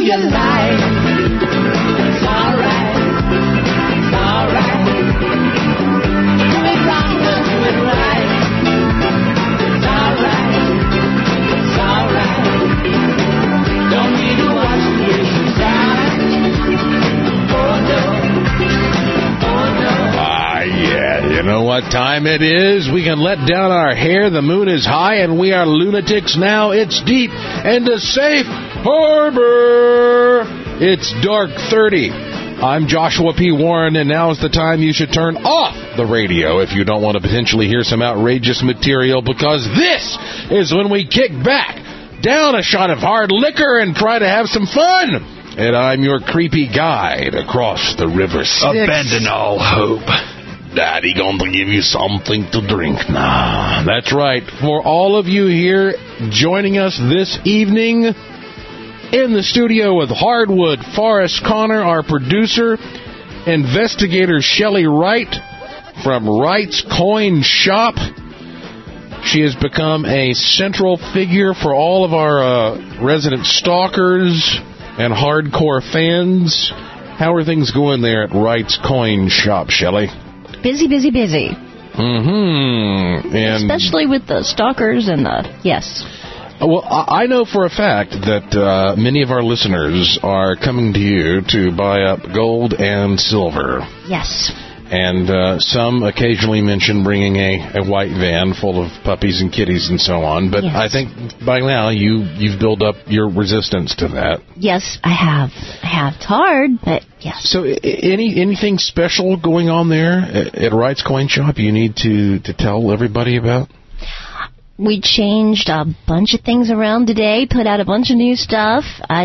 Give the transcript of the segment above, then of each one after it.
you like. It's alright. It's alright. Do it wrong, we'll do it right. It's alright. It's alright. Don't need to watch the way she shines. Oh no. Oh no. Yeah, you know what time it is? We can let down our hair, the moon is high, and we are lunatics now. It's deep and a safe harbor. It's dark 30. I'm Joshua P. Warren, and now is the time you should turn off the radio if you don't want to potentially hear some outrageous material, because this is when we kick back, down a shot of hard liquor, and try to have some fun. And I'm your creepy guide across the River Styx. Abandon all hope. Daddy gonna give you something to drink now. That's right. For all of you here joining us this evening in the studio with Hardwood, Forrest Connor, our producer, investigator Shelley Wright from Wright's Coin Shop. She has become a central figure for all of our resident stalkers and hardcore fans. How are things going there at Wright's Coin Shop, Shelley? Busy, busy, busy. Mm-hmm. And especially with the stalkers and the... Yes. Well, I know for a fact that many of our listeners are coming to you to buy up gold and silver. Yes. And some occasionally mention bringing a white van full of puppies and kitties and so on. But yes. I think by now you've built up your resistance to that. Yes, I have. It's hard, but yes. So anything special going on there at Wright's Coin Shop you need to tell everybody about? We changed a bunch of things around today, put out a bunch of new stuff.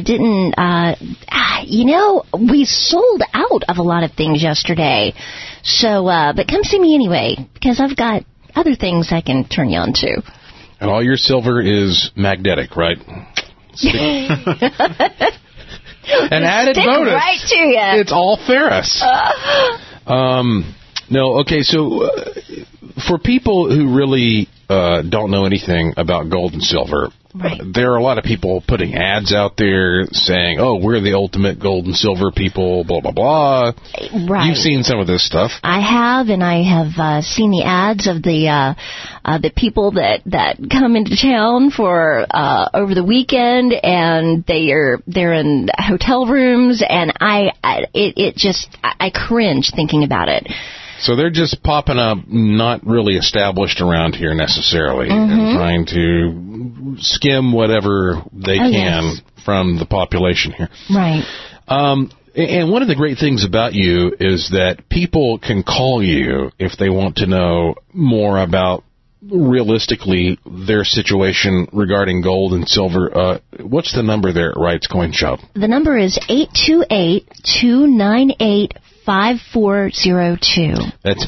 We sold out of a lot of things yesterday. So, but come see me anyway, because I've got other things I can turn you on to. And all your silver is magnetic, right? An added bonus. Right to you. It's all ferrous. No, okay, so for people who really don't know anything about gold and silver, right. There are a lot of people putting ads out there saying, oh, we're the ultimate gold and silver people, blah, blah, blah. Right. You've seen some of this stuff. I have, and I have seen the ads of the people that come into town for over the weekend, and they're in hotel rooms, and I cringe thinking about it. So they're just popping up, not really established around here necessarily, mm-hmm. and trying to skim whatever they can from the population here. Right. And one of the great things about you is that people can call you if they want to know more about, realistically, their situation regarding gold and silver. What's the number there at Wright's Coin Shop? The number is 828-298-5402. That's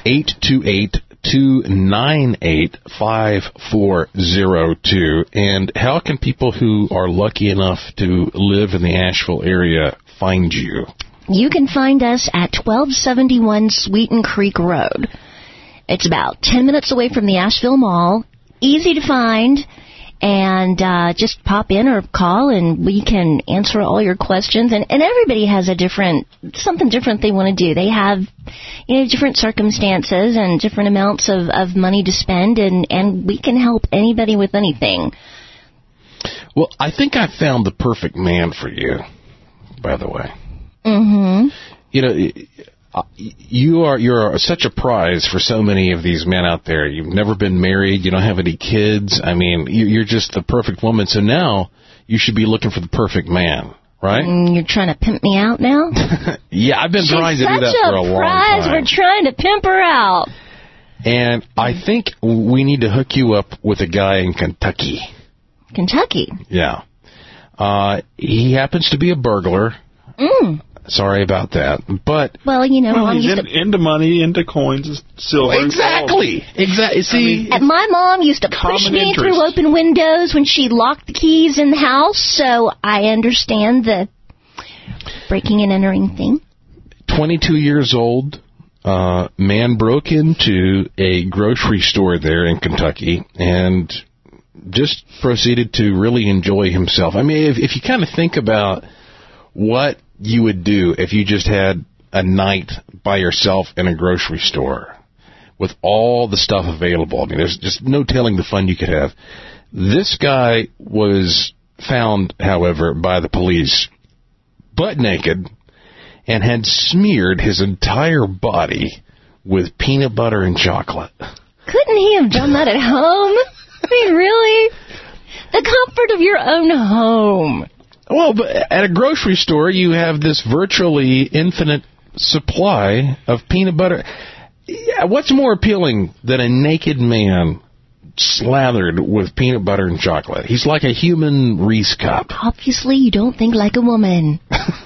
828-298-5402. And how can people who are lucky enough to live in the Asheville area find you? You can find us at 1271 Sweeten Creek Road. It's about 10 minutes away from the Asheville Mall. Easy to find. And just pop in or call, and we can answer all your questions. And everybody has something different they want to do. They have, different circumstances and different amounts of money to spend, and we can help anybody with anything. Well, I think I found the perfect man for you, by the way. Mm-hmm. You're such a prize for so many of these men out there. You've never been married. You don't have any kids. I mean, you're just the perfect woman. So now you should be looking for the perfect man, right? You're trying to pimp me out now? Yeah, I've been trying to do that for a long time. She's such a prize. We're trying to pimp her out. And I think we need to hook you up with a guy in Kentucky. Kentucky? Yeah. He happens to be a burglar. Sorry about that, but... Well, he's into money, into coins, silver. Exactly. See, my mom used to push me through open windows when she locked the keys in the house, so I understand the breaking and entering thing. 22 years old, man broke into a grocery store there in Kentucky and just proceeded to really enjoy himself. I mean, if you kind of think about what you would do if you just had a night by yourself in a grocery store with all the stuff available. I mean, there's just no telling the fun you could have. This guy was found, however, by the police butt naked and had smeared his entire body with peanut butter and chocolate. Couldn't he have done that at home? I mean, really? The comfort of your own home. Well, but at a grocery store, you have this virtually infinite supply of peanut butter. What's more appealing than a naked man slathered with peanut butter and chocolate? He's like a human Reese cup. Obviously, you don't think like a woman.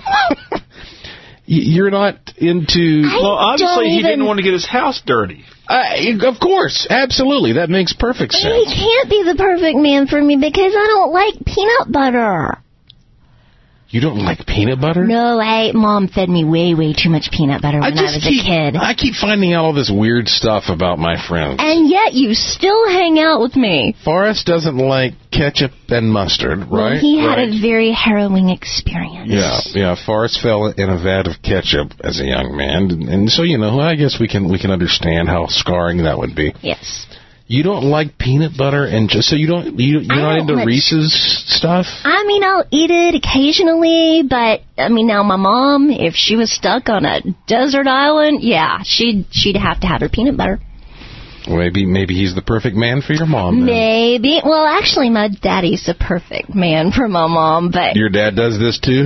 You're not into... Well, obviously he didn't want to get his house dirty. Of course, absolutely. That makes perfect sense. He can't be the perfect man for me because I don't like peanut butter. You don't like peanut butter? No, Mom fed me way too much peanut butter when I was a kid. I keep finding out all this weird stuff about my friends. And yet you still hang out with me. Forrest doesn't like ketchup and mustard, right? Well, he had a very harrowing experience. Yeah. Forrest fell in a vat of ketchup as a young man, and so I guess we can understand how scarring that would be. Yes. You don't like peanut butter, and so you're not into Reese's stuff? I mean, I'll eat it occasionally, but I mean, now my mom, if she was stuck on a desert island, yeah, she'd have to have her peanut butter. Maybe he's the perfect man for your mom, then. Maybe. Well, actually, my daddy's the perfect man for my mom, but... Your dad does this, too?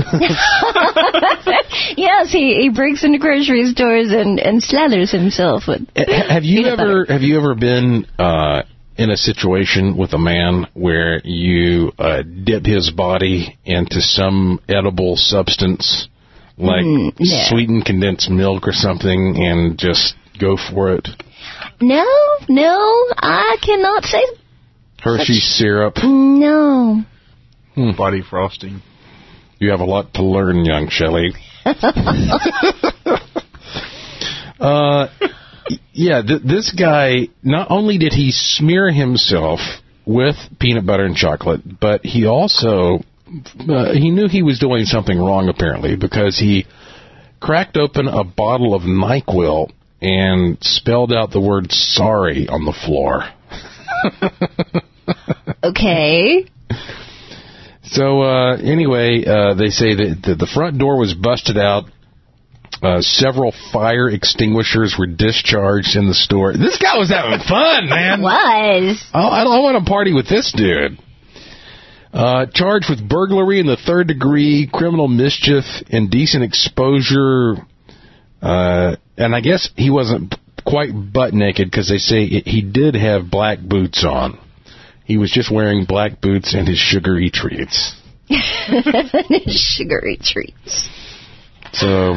Yes, he breaks into grocery stores and slathers himself with Have you ever been in a situation with a man where you dip his body into some edible substance, like sweetened condensed milk or something, and just go for it? No, I cannot say. Hershey's syrup? No. Body frosting. You have a lot to learn, young Shelley. This guy, not only did he smear himself with peanut butter and chocolate, but he also, he knew he was doing something wrong, apparently, because he cracked open a bottle of NyQuil and spelled out the word sorry on the floor. Okay. So, anyway, they say that the front door was busted out. Several fire extinguishers were discharged in the store. This guy was having fun, man. Was. I want to party with this dude. Charged with burglary in the third degree, criminal mischief, indecent exposure. And I guess he wasn't quite butt naked because they say he did have black boots on. He was just wearing black boots and his sugary treats. Sugary treats. So,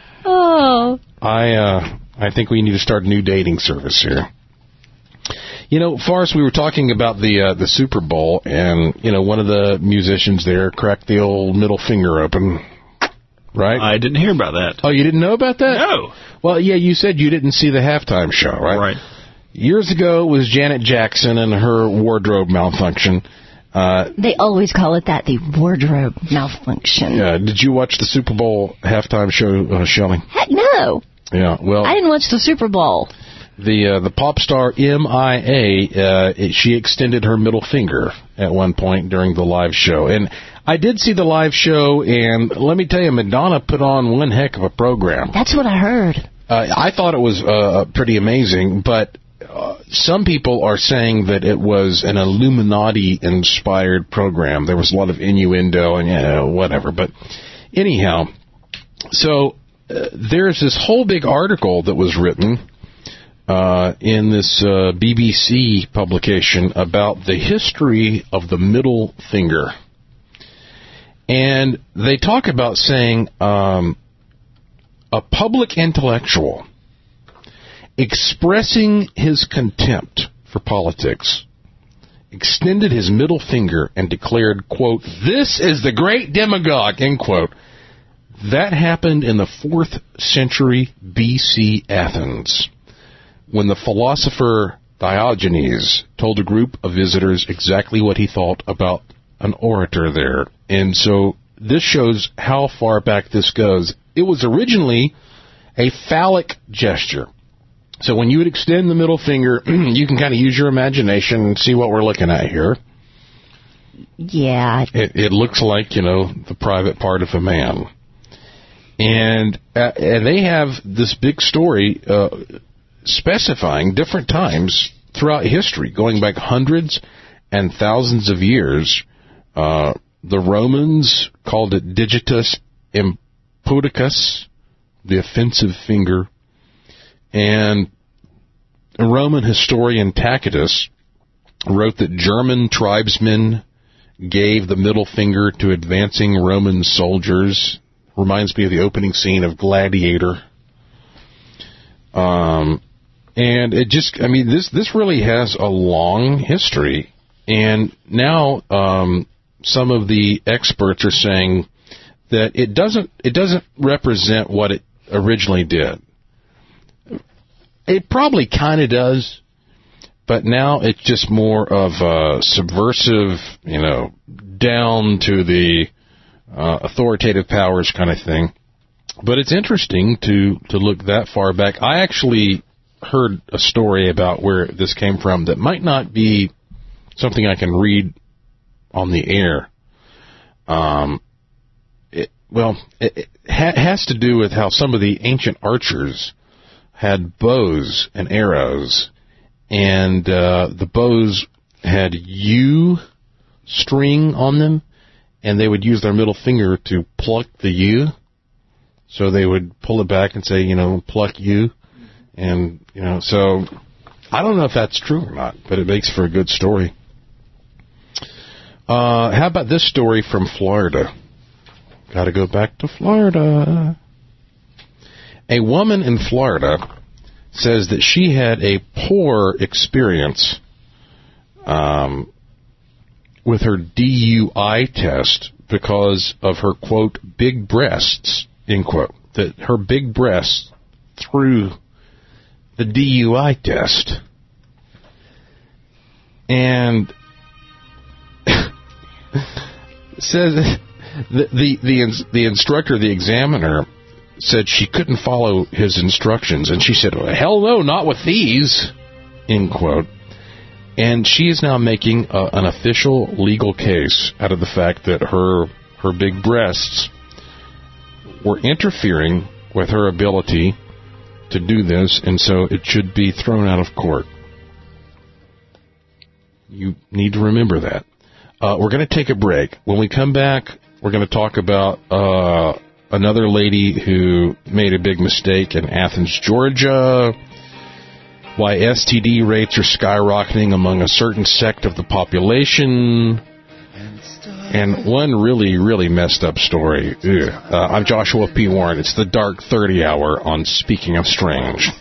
I think we need to start a new dating service here. Forrest, we were talking about the Super Bowl, and one of the musicians there cracked the old middle finger open. Right? I didn't hear about that. Oh, you didn't know about that? No. Well, yeah, you said you didn't see the halftime show, right? Right. Years ago, it was Janet Jackson and her wardrobe malfunction. They always call it that, the wardrobe malfunction. Did you watch the Super Bowl halftime show, Shelley? Heck no. Yeah, well... I didn't watch the Super Bowl. The pop star MIA, she extended her middle finger at one point during the live show. And I did see the live show, and let me tell you, Madonna put on one heck of a program. That's what I heard. I thought it was pretty amazing, but some people are saying that it was an Illuminati-inspired program. There was a lot of innuendo and whatever. But anyhow, so there's this whole big article that was written in this BBC publication about the history of the middle finger. And they talk about saying a public intellectual expressing his contempt for politics extended his middle finger and declared, quote, "This is the great demagogue," end quote. That happened in the 4th century BC Athens, when the philosopher Diogenes told a group of visitors exactly what he thought about an orator there. And so this shows how far back this goes. It was originally a phallic gesture. So when you would extend the middle finger, you can kind of use your imagination and see what we're looking at here. Yeah. It looks like, the private part of a man. And they have this big story specifying different times throughout history, going back hundreds and thousands of years. The Romans called it digitus impudicus, the offensive finger. And a Roman historian Tacitus wrote that German tribesmen gave the middle finger to advancing Roman soldiers. Reminds me of the opening scene of Gladiator. And it just, this really has a long history. And now some of the experts are saying that it doesn't represent what it originally did. It probably kind of does, but now it's just more of a subversive, down to the authoritative powers kind of thing. But it's interesting to look that far back. I actually heard a story about where this came from that might not be something I can read on the air. It has to do with how some of the ancient archers had bows and arrows, and the bows had yew string on them, and they would use their middle finger to pluck the yew. So they would pull it back and say, pluck yew. And, so I don't know if that's true or not, but it makes for a good story. How about this story from Florida? Got to go back to Florida. A woman in Florida says that she had a poor experience with her DUI test because of her, quote, big breasts, end quote. That her big breasts threw the DUI test. And says the instructor, the examiner, said she couldn't follow his instructions, and she said, well, hell no, not with these, end quote. And she is now making an official legal case out of the fact that her big breasts were interfering with her ability to do this, and so it should be thrown out of court. You need to remember that. We're going to take a break. When we come back, we're going to talk about another lady who made a big mistake in Athens, Georgia, why STD rates are skyrocketing among a certain sect of the population, and one really, really messed up story. I'm Joshua P. Warren. It's the Dark 30 Hour on Speaking of Strange.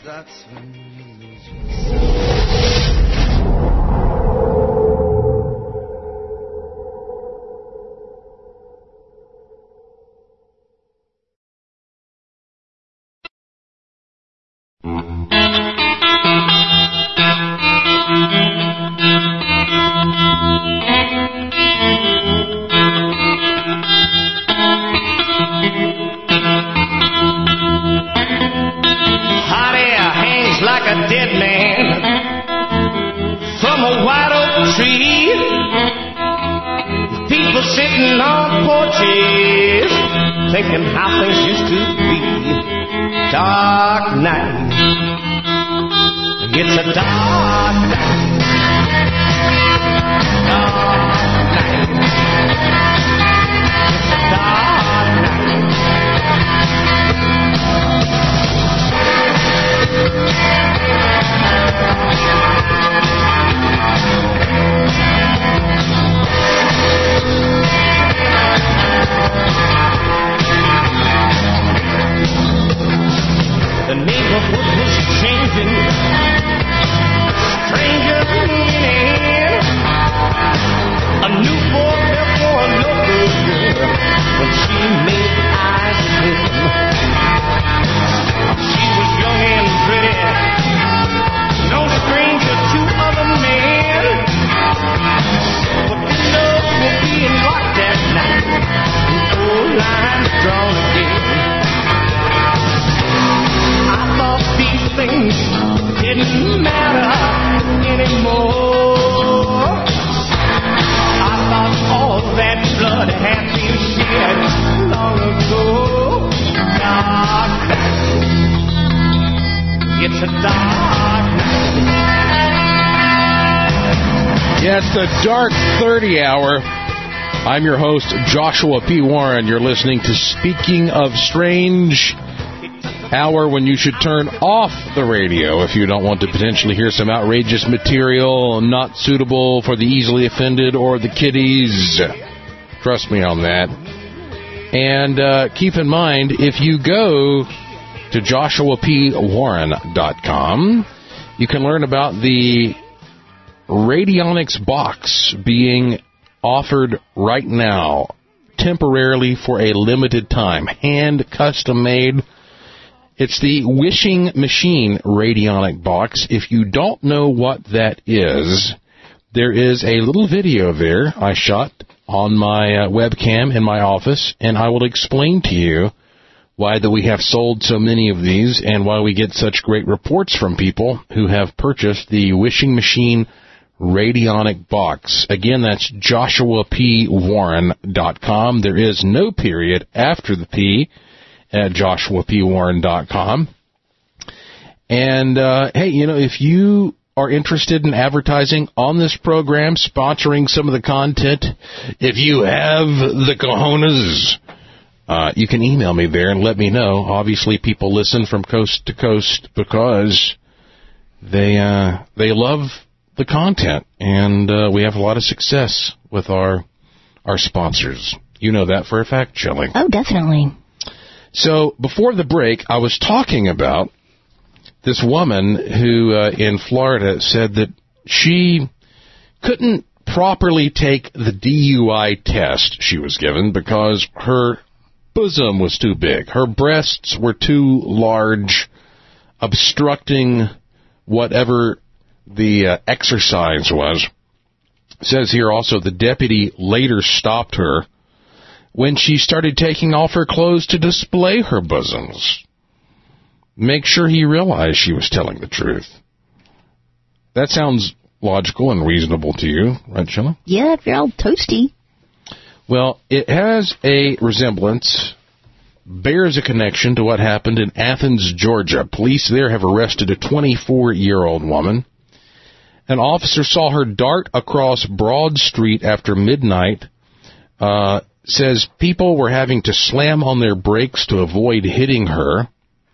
Yeah, it's the Dark 30 Hour. I'm your host, Joshua P. Warren. You're listening to Speaking of Strange, hour when you should turn off the radio if you don't want to potentially hear some outrageous material not suitable for the easily offended or the kiddies. Trust me on that. And keep in mind, if you go to joshuapwarren.com, you can learn about the Radionics box being offered right now, temporarily for a limited time, hand custom made. It's the Wishing Machine Radionic box. If you don't know what that is, there is a little video there I shot on my webcam in my office, and I will explain to you why that we have sold so many of these and why we get such great reports from people who have purchased the Wishing Machine Radionic box. Again, that's joshuapwarren.com. There is no period after the P at joshuapwarren.com. And, hey, you know, if you are interested in advertising on this program, sponsoring some of the content, if you have the cojones, you can email me there and let me know. Obviously, people listen from coast to coast because they love the content, and we have a lot of success with our sponsors. You know that for a fact, Shelley. Oh, definitely. So before the break, I was talking about this woman who in Florida said that she couldn't properly take the DUI test she was given because her bosom was too big. Her breasts were too large, obstructing whatever the exercise was. It says here also the deputy later stopped her when she started taking off her clothes to display her bosoms. Make sure he realized she was telling the truth. That sounds logical and reasonable to you, right, Sheila? Yeah, if you're all toasty. Well, it has a resemblance, bears a connection to what happened in Athens, Georgia. Police there have arrested a 24-year-old woman. An officer saw her dart across Broad Street after midnight. Says people were having to slam on their brakes to avoid hitting her.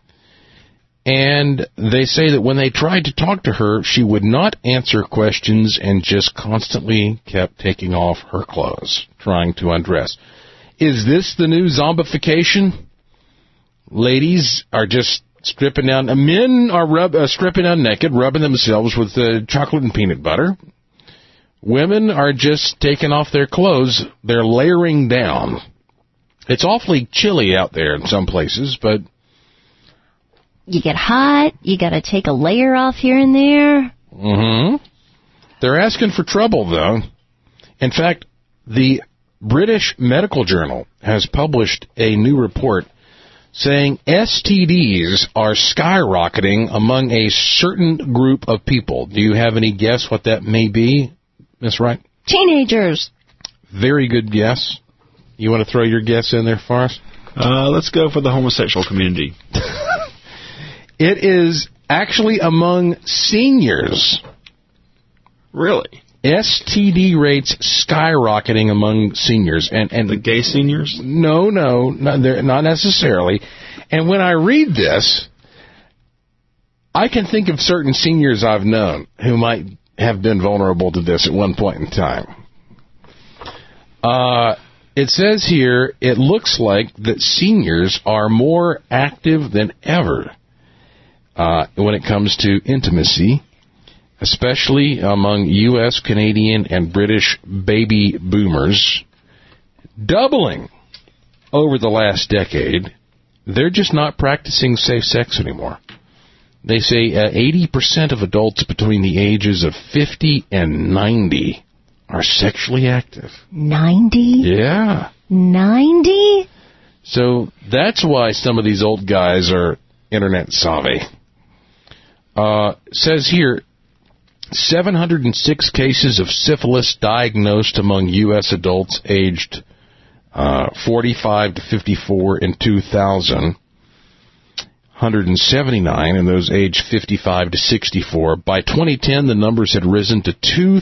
And they say that when they tried to talk to her, she would not answer questions and just constantly kept taking off her clothes, trying to undress. Is this the new zombification? Ladies are just stripping down. Men are stripping down naked, rubbing themselves with chocolate and peanut butter. Women are just taking off their clothes. They're layering down. It's awfully chilly out there in some places, but You get hot, you got to take a layer off here and there. Mm-hmm. They're asking for trouble, though. In fact, the British Medical Journal has published a new report saying STDs are skyrocketing among a certain group of people. Do you have any guess what that may be, Miss Wright? Teenagers. Very good guess. You want to throw your guess in there for us? Let's go for the homosexual community. It is actually among seniors. Really? STD rates skyrocketing among seniors. And The gay seniors? No, not necessarily. And when I read this, I can think of certain seniors I've known who might have been vulnerable to this at one point in time. It says here, it looks like that seniors are more active than ever when it comes to intimacy, especially among U.S., Canadian, and British baby boomers, doubling over the last decade. They're just not practicing safe sex anymore. They say 80% of adults between the ages of 50 and 90 are sexually active. 90? Yeah. 90? So that's why some of these old guys are internet savvy. Says here, 706 cases of syphilis diagnosed among U.S. adults aged 45 to 54 in 2000. 179 in those aged 55 to 64. By 2010, the numbers had risen to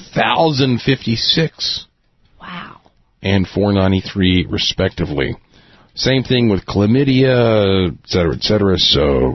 2,056. Wow. And 493, respectively. Same thing with chlamydia, et cetera, et cetera. So,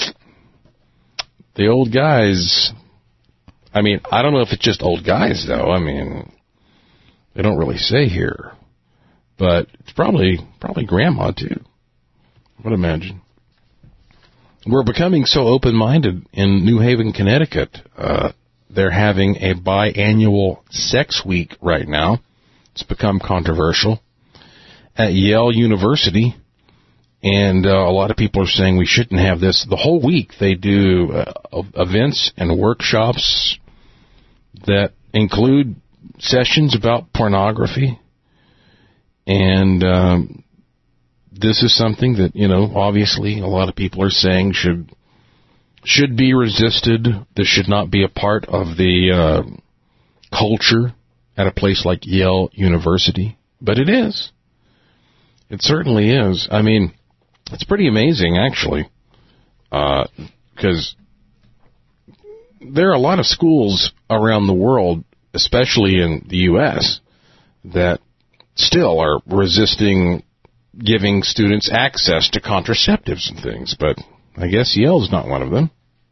the old guys, I mean, I don't know if it's just old guys, though. I mean, they don't really say here. But it's probably grandma, too. I would imagine. We're becoming so open-minded in New Haven, Connecticut. They're having a biannual sex week right now. It's become controversial at Yale University. And a lot of people are saying we shouldn't have this. The whole week they do events and workshops that include sessions about pornography. And this is something that, obviously a lot of people are saying should be resisted. This should not be a part of the culture at a place like Yale University. But it is. It certainly is. I mean, it's pretty amazing, actually, because there are a lot of schools around the world, especially in the U.S., that still are resisting giving students access to contraceptives and things, but I guess Yale's not one of them.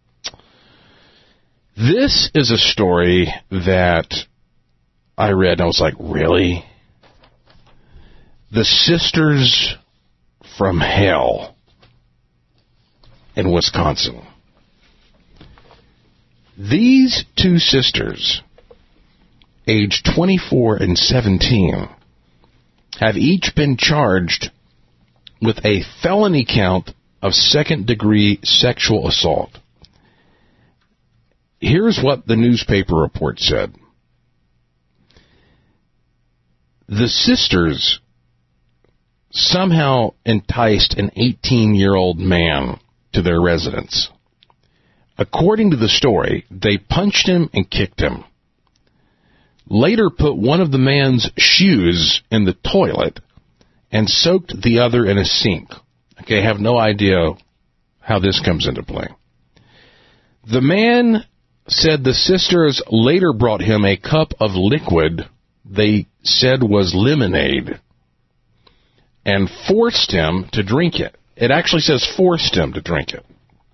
This is a story that I read and I was like, really? The Sisters from Hell in Wisconsin. These two sisters, aged 24 and 17, have each been charged with a felony count of second-degree sexual assault. Here's what the newspaper report said. The sisters somehow enticed an 18-year-old man to their residence. According to the story, they punched him and kicked him. Later put one of the man's shoes in the toilet and soaked the other in a sink. Okay, I have no idea how this comes into play. The man said the sisters later brought him a cup of liquid they said was lemonade and forced him to drink it. It actually says forced him to drink it.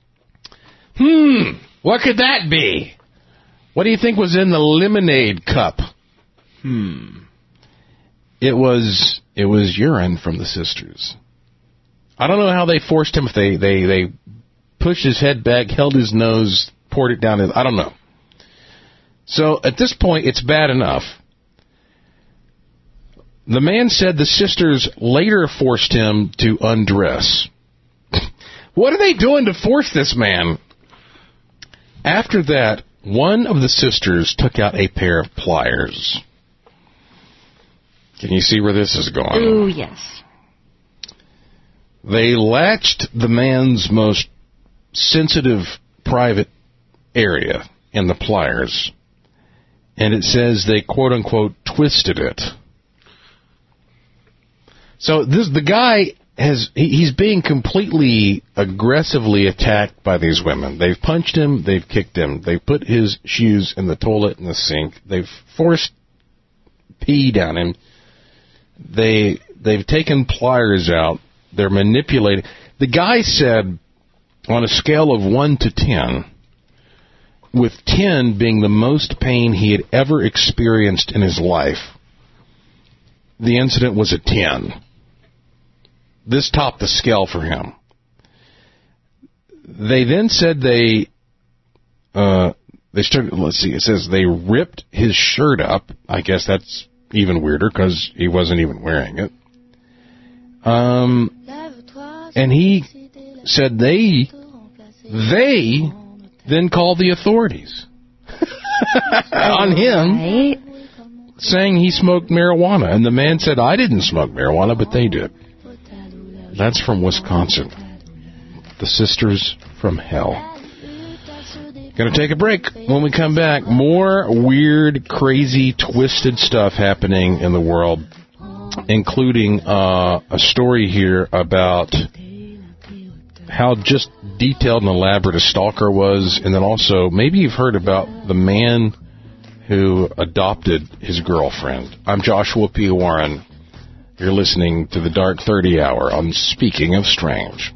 What could that be? What do you think was in the lemonade cup? It was urine from the sisters. I don't know how they forced him. If they pushed his head back, held his nose, poured it down his... I don't know. So at this point, it's bad enough. The man said the sisters later forced him to undress. What are they doing to force this man? After that, one of the sisters took out a pair of pliers. Can you see where this is going? Oh, yes. They latched the man's most sensitive private area in the pliers, and it says they, quote-unquote, twisted it. So the guy he's being completely aggressively attacked by these women. They've punched him, they've kicked him, they've put his shoes in the toilet in the sink, they've forced pee down him, they've taken pliers out, they're manipulating. The guy said, on a scale of 1 to 10, with 10 being the most pain he had ever experienced in his life, the incident was a 10. This topped the scale for him. They then said they started, let's see, it says they ripped his shirt up. I guess that's even weirder because he wasn't even wearing it. And he said they then called the authorities on him, saying he smoked marijuana. And the man said, I didn't smoke marijuana, but they did. That's from Wisconsin. The Sisters from Hell. Going to take a break. When we come back, more weird, crazy, twisted stuff happening in the world, including a story here about how just detailed and elaborate a stalker was, and then also maybe you've heard about the man who adopted his girlfriend. I'm Joshua P. Warren. You're listening to the Dark 30 Hour on Speaking of Strange.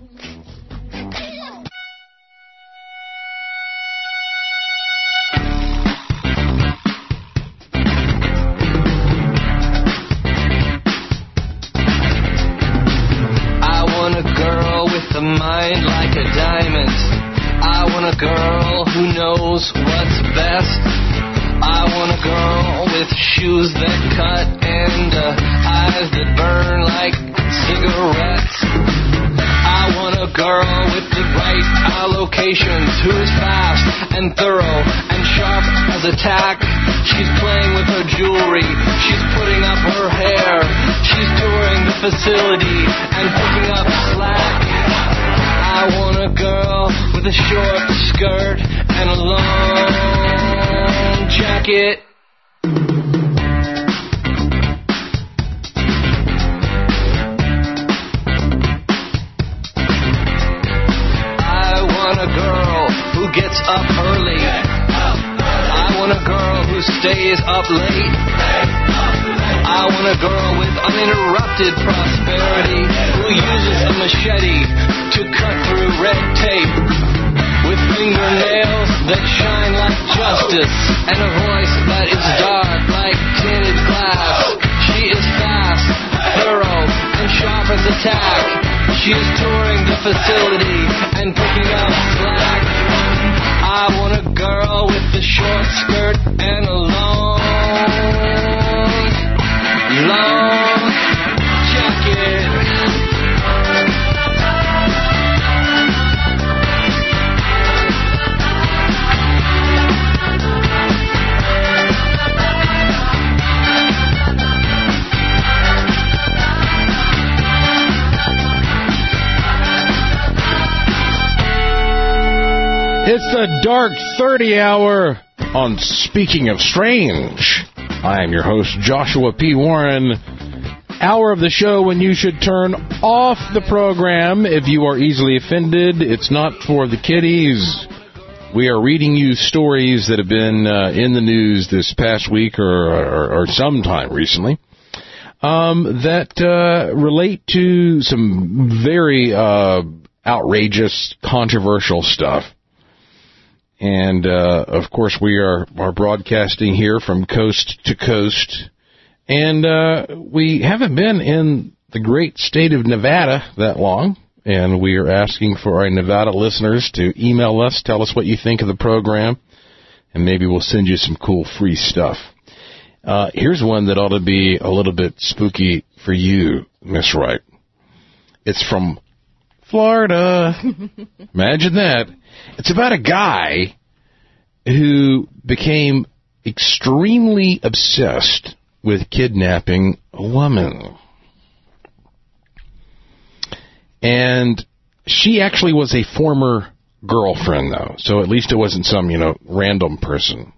Mind like a diamond. I want a girl who knows what's best. I want a girl with shoes that cut and eyes that burn like cigarettes. I want a girl with the right allocations, who is fast and thorough and sharp as a tack. She's playing with her jewelry, she's putting up her hair, she's touring the facility and picking up slack. I want a girl with a short skirt and a long jacket. I want a girl who gets up early. I want a girl who stays up late. I want a girl with uninterrupted prosperity, who uses a machete to cut through red tape, with fingernails that shine like justice, and a voice that is dark like tinted glass. She is fast, thorough, and sharp as a tack. She is touring the facility and picking up slack. I want a girl with a short skirt and a long jacket. It's the Dark 30 Hour on Speaking of Strange. I am your host, Joshua P. Warren. Hour of the show when you should turn off the program if you are easily offended. It's not for the kiddies. We are reading you stories that have been in the news this past week or sometime recently that relate to some very outrageous, controversial stuff. And, of course, we are broadcasting here from coast to coast. And we haven't been in the great state of Nevada that long. And we are asking for our Nevada listeners to email us, tell us what you think of the program, and maybe we'll send you some cool free stuff. Here's one that ought to be a little bit spooky for you, Miss Wright. It's from Florida. Imagine that. It's about a guy who became extremely obsessed with kidnapping a woman. And she actually was a former girlfriend, though, so at least it wasn't some, random person.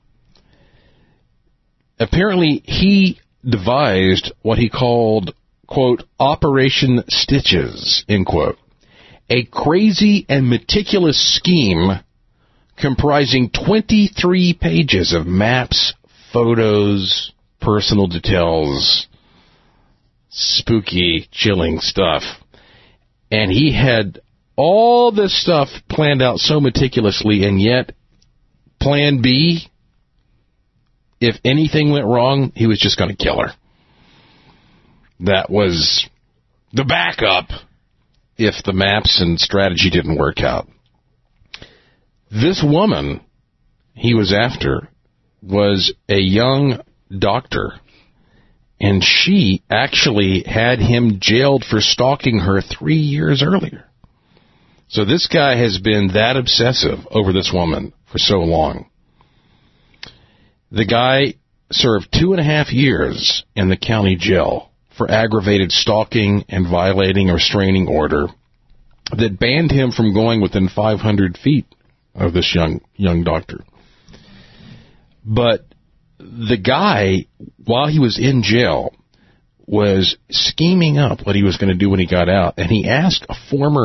Apparently, he devised what he called, quote, Operation Stitches, end quote. A crazy and meticulous scheme comprising 23 pages of maps, photos, personal details, spooky, chilling stuff. And he had all this stuff planned out so meticulously, and yet plan B, if anything went wrong, he was just going to kill her. That was the backup if the maps and strategy didn't work out. This woman he was after was a young doctor, and she actually had him jailed for stalking her 3 years earlier. So this guy has been that obsessive over this woman for so long. The guy served 2.5 years in the county jail for aggravated stalking and violating a restraining order that banned him from going within 500 feet of this young doctor. But the guy, while he was in jail, was scheming up what he was going to do when he got out, and he asked a former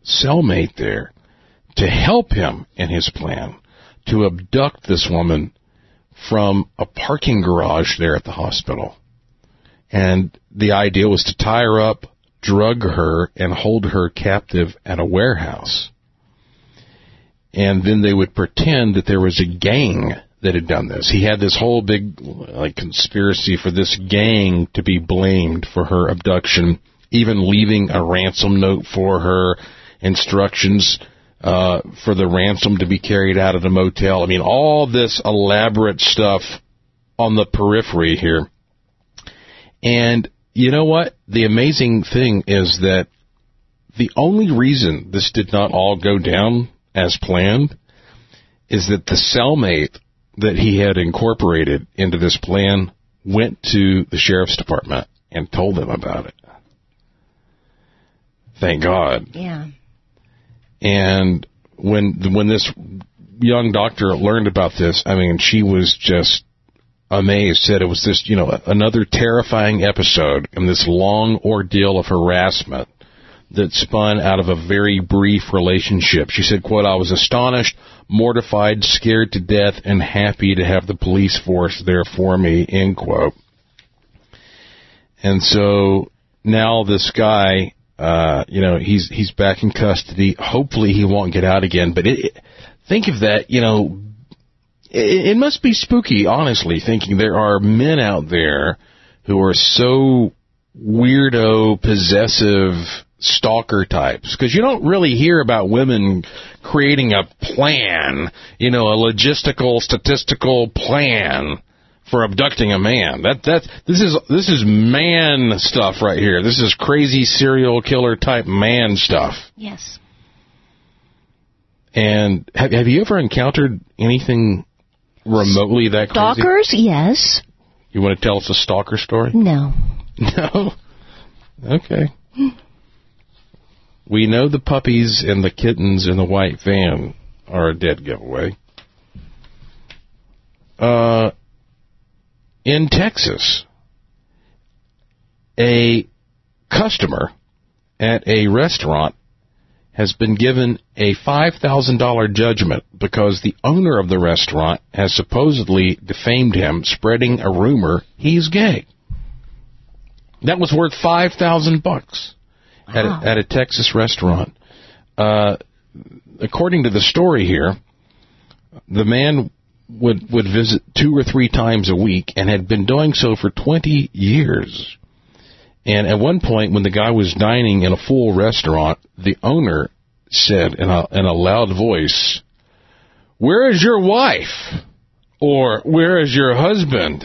cellmate there to help him in his plan to abduct this woman from a parking garage there at the hospital. And the idea was to tie her up, drug her, and hold her captive at a warehouse. And then they would pretend that there was a gang that had done this. He had this whole big conspiracy for this gang to be blamed for her abduction, even leaving a ransom note for her, instructions for the ransom to be carried out of the motel. I mean, all this elaborate stuff on the periphery here. And you know what? The amazing thing is that the only reason this did not all go down as planned is that the cellmate that he had incorporated into this plan went to the sheriff's department and told them about it. Thank God. Yeah. And when this young doctor learned about this, I mean, she was just amazed, said it was this, another terrifying episode in this long ordeal of harassment that spun out of a very brief relationship. She said, quote, "I was astonished, mortified, scared to death, and happy to have the police force there for me," end quote. And so now this guy, he's back in custody. Hopefully he won't get out again. But think of that, it must be spooky, honestly, thinking there are men out there who are so weirdo, possessive, stalker types, because you don't really hear about women creating a plan, a logistical, statistical plan for abducting a man. This is man stuff right here. This is crazy serial killer type man stuff. Yes. And have you ever encountered anything remotely that crazy? Stalkers, yes. You want to tell us a stalker story? No. No? Okay. We know the puppies and the kittens in the white van are a dead giveaway. In Texas, a customer at a restaurant has been given a $5,000 judgment because the owner of the restaurant has supposedly defamed him, spreading a rumor he's gay. That was worth $5,000 at a Texas restaurant. According to the story here, the man would visit 2 or 3 times a week and had been doing so for 20 years. And at one point, when the guy was dining in a full restaurant, the owner said in a loud voice, "Where is your wife?" Or, "Where is your husband?"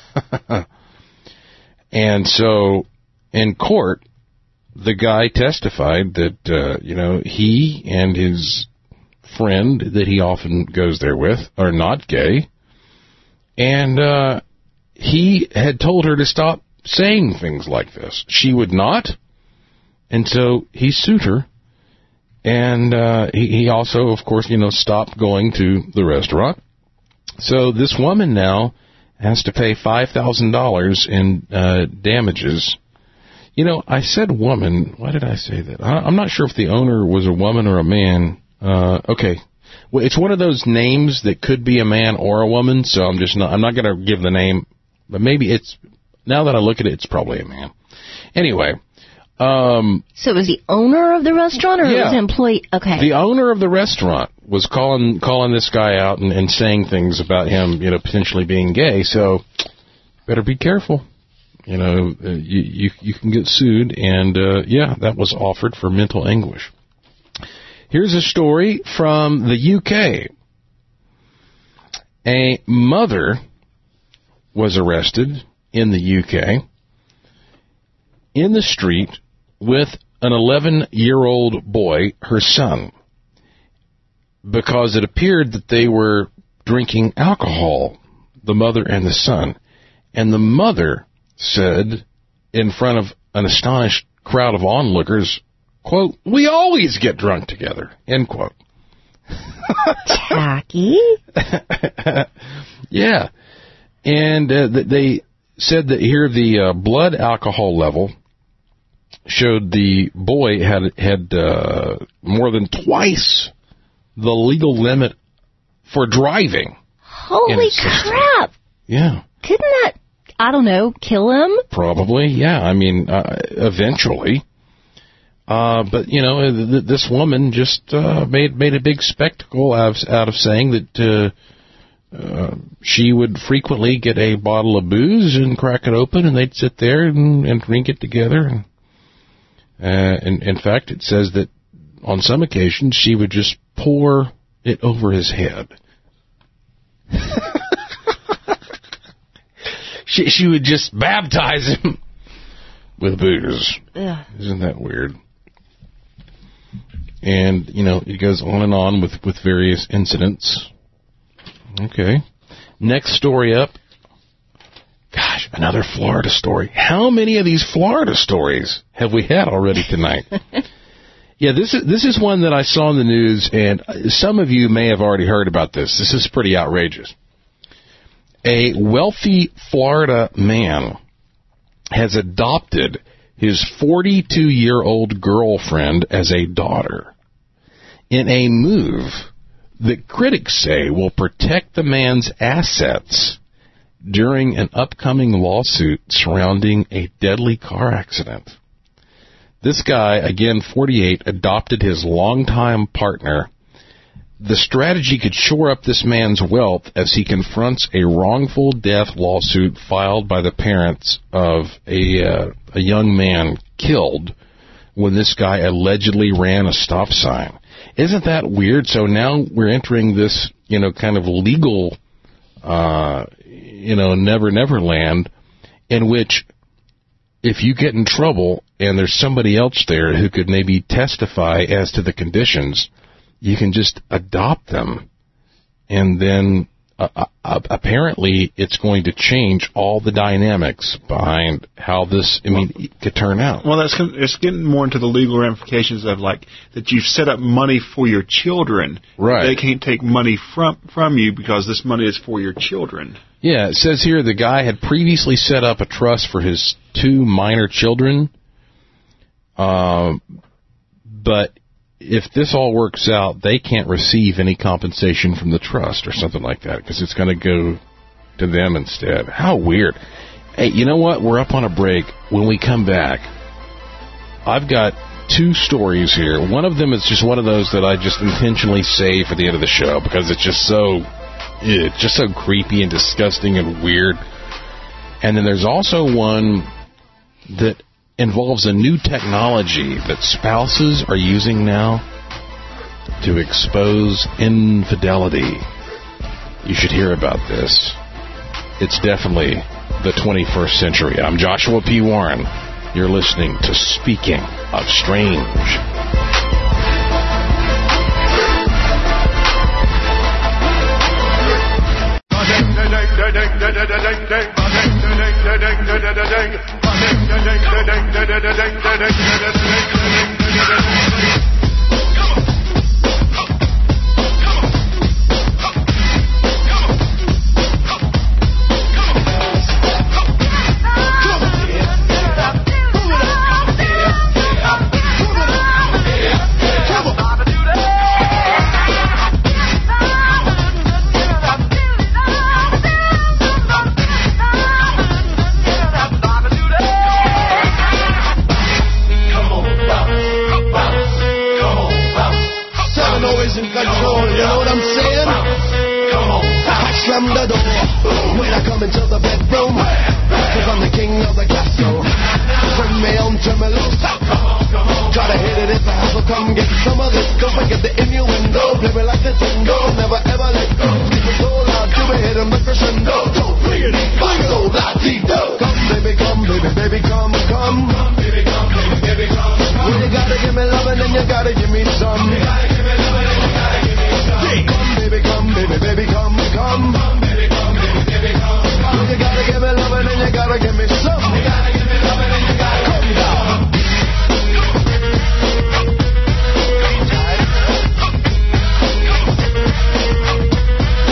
And so, in court, the guy testified that, he and his friend that he often goes there with are not gay. And he had told her to stop saying things like this. She would not. And so he sued her. And he also, of course, stopped going to the restaurant. So this woman now has to pay $5,000 in damages. I said woman. Why did I say that? I'm not sure if the owner was a woman or a man. Okay. Well, it's one of those names that could be a man or a woman, so I'm not going to give the name, but maybe now that I look at it, it's probably a man. Anyway. So it was the owner of the restaurant, or it was an employee? Okay. The owner of the restaurant was calling this guy out and saying things about him, potentially being gay. So better be careful. You can get sued, and that was offered for mental anguish. Here's a story from the UK. A mother was arrested in the UK in the street with an 11-year-old boy, her son, because it appeared that they were drinking alcohol, the mother and the son. And the mother said, in front of an astonished crowd of onlookers, quote, "We always get drunk together," end quote. Tacky. Yeah. And they said that here the blood alcohol level showed the boy had more than twice the legal limit for driving. Holy crap! Yeah. Couldn't that, I don't know, kill him? Probably, yeah. I mean, eventually. But, you know, this woman just made a big spectacle out of saying that she would frequently get a bottle of booze and crack it open, and they'd sit there and drink it together. And in fact, it says that on some occasions she would just pour it over his head. She would just baptize him with booze. Ugh. Isn't that weird? And, you know, it goes on and on with various incidents. Okay. Next story up. Gosh, another Florida story. How many of these Florida stories have we had already tonight? Yeah, this is one that I saw in the news, and some of you may have already heard about this. This is pretty outrageous. A wealthy Florida man has adopted his 42-year-old girlfriend as a daughter in a move that critics say will protect the man's assets during an upcoming lawsuit surrounding a deadly car accident. This guy, again 48, adopted his longtime partner. The strategy could shore up this man's wealth as he confronts a wrongful death lawsuit filed by the parents of a young man killed when this guy allegedly ran a stop sign. Isn't that weird? So now we're entering this, you know, kind of legal, never land, in which if you get in trouble and there's somebody else there who could maybe testify as to the conditions, you can just adopt them, and then apparently it's going to change all the dynamics behind how this, could turn out. Well, it's getting more into the legal ramifications of, like, that you've set up money for your children. Right. They can't take money from you because this money is for your children. Yeah, it says here the guy had previously set up a trust for his 2 minor children, but if this all works out, they can't receive any compensation from the trust or something like that because it's going to go to them instead. How weird. Hey, you know what? We're up on a break. When we come back, I've got 2 stories here. One of them is just one of those that I just intentionally save for the end of the show because it's just so creepy and disgusting and weird. And then there's also one that involves a new technology that spouses are using now to expose infidelity. You should hear about this. It's definitely the 21st century. I'm Joshua P. Warren. You're listening to Speaking of Strange.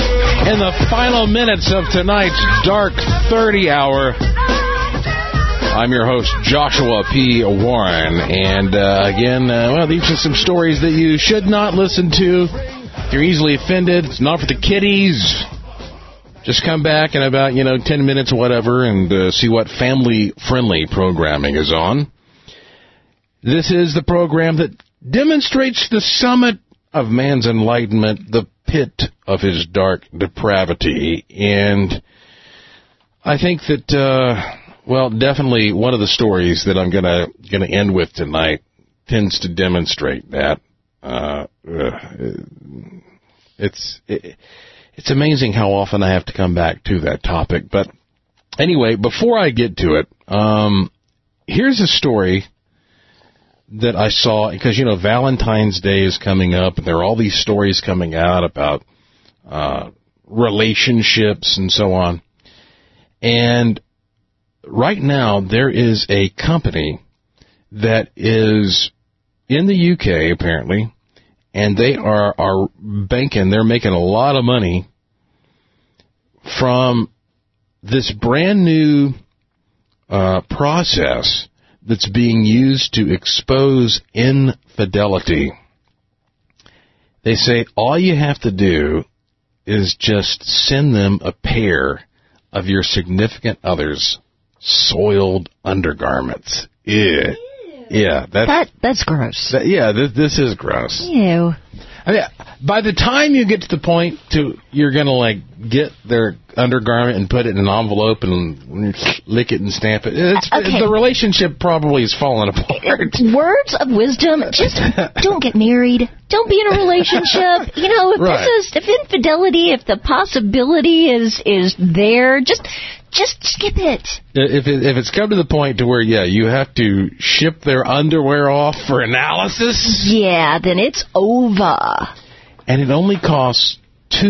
Minutes of tonight's Dark 30 hour. I'm your host, Joshua P. Warren. And again, these are some stories that you should not listen to. If you're easily offended, it's not for the kiddies. Just come back in about, 10 minutes or whatever and see what family-friendly programming is on. This is the program that demonstrates the summit of man's enlightenment, the pit of his dark depravity. And I think that, definitely one of the stories that I'm gonna end with tonight tends to demonstrate that. It's amazing how often I have to come back to that topic. But anyway, before I get to it, here's a story that I saw, because, Valentine's Day is coming up, and there are all these stories coming out about relationships and so on. And right now, there is a company that is in the UK, apparently, and they are banking. They're making a lot of money from this brand new process that's being used to expose infidelity. They say all you have to do is just send them a pair of your significant other's soiled undergarments. Ew. Yeah, that's gross. This is gross. Ew. I mean, by the time you get to the point you're gonna get their undergarment and put it in an envelope and lick it and stamp it, okay. The relationship probably is falling apart. Words of wisdom: just don't get married. Don't be in a relationship. If infidelity, if the possibility is there, just skip it. If it's come to the point to where, you have to ship their underwear off for analysis. Yeah, then it's over. And it only costs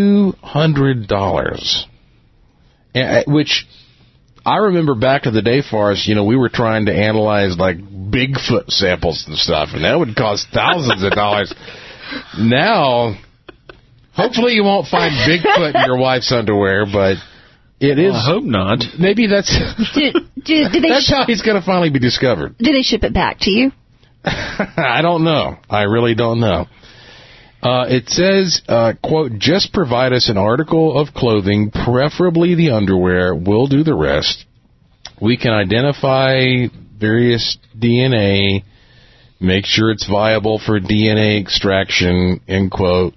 $200. Which I remember back in the day, Forrest, we were trying to analyze like Bigfoot samples and stuff, and that would cost thousands of dollars. Now, hopefully you won't find Bigfoot in your wife's underwear, but it is. I hope not. Maybe that's that's how he's going to finally be discovered. Do they ship it back to you? I don't know. I really don't know. It says, quote, just provide us an article of clothing, preferably the underwear. We'll do the rest. We can identify various DNA, make sure it's viable for DNA extraction, end quote.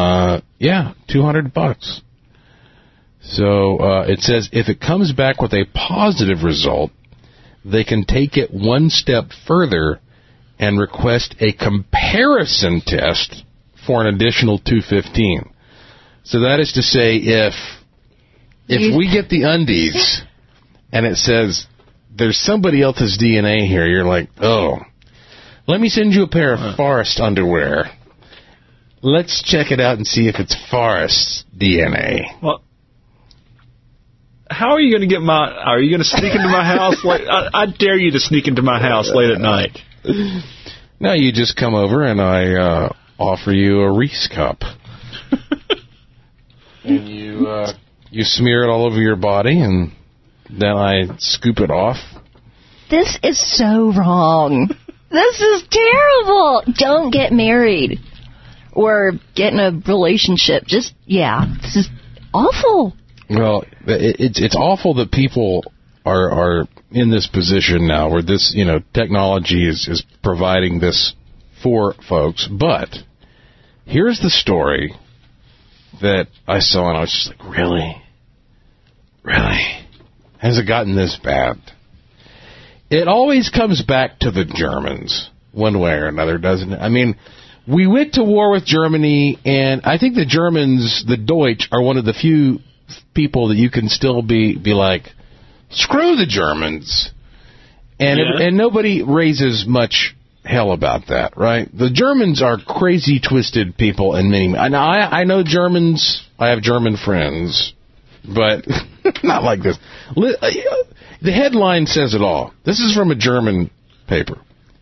$200. So it says if it comes back with a positive result, they can take it one step further and request a comparison test for an additional $215. So that is to say, if we get the undies and it says there's somebody else's DNA here, you're like, oh, let me send you a pair of Forrest underwear. Let's check it out and see if it's Forrest's DNA. Well, how are you going to are you going to sneak into my house? I dare you to sneak into my house late at night. No, you just come over and I offer you a Reese cup. And you smear it all over your body, and then I scoop it off. This is so wrong. This is terrible. Don't get married or get in a relationship. This is awful. Well, it's awful that people are in this position now where this, technology is providing this for folks. But here's the story that I saw, and I was just like, really? Really? Has it gotten this bad? It always comes back to the Germans, one way or another, doesn't it? I mean, we went to war with Germany, and I think the Germans, the Deutsch, are one of the few people that you can still be like, screw the Germans. And nobody raises much hell about that, right? The Germans are crazy, twisted people, and I know Germans. I have German friends, but not like this. The headline says it all. This is from a German paper.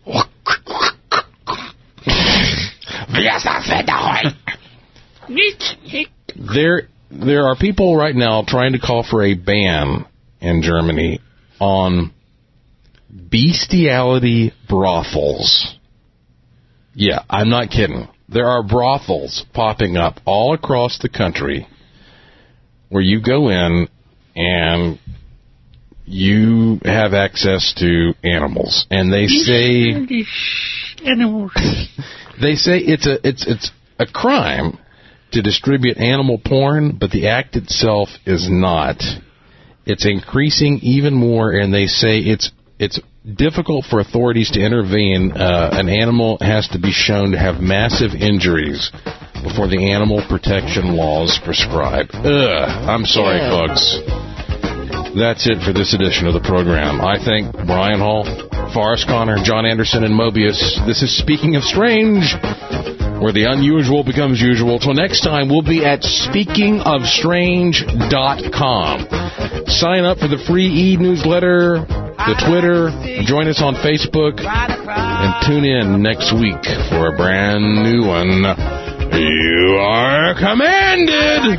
There are people right now trying to call for a ban in Germany on bestiality brothels. Yeah, I'm not kidding. There are brothels popping up all across the country where you go in and you have access to animals, and they say Animals. they say it's a crime to distribute animal porn, but the act itself is not. It's increasing even more, and they say it's difficult for authorities to intervene. An animal has to be shown to have massive injuries before the animal protection laws prescribe. I'm sorry, folks. That's it for this edition of the program. I thank Brian Hall, Forrest Connor, John Anderson, and Mobius. This is Speaking of Strange, where the unusual becomes usual. Till next time, we'll be at speakingofstrange.com. Sign up for the free e-newsletter, the Twitter, join us on Facebook, and tune in next week for a brand new one. You are commanded!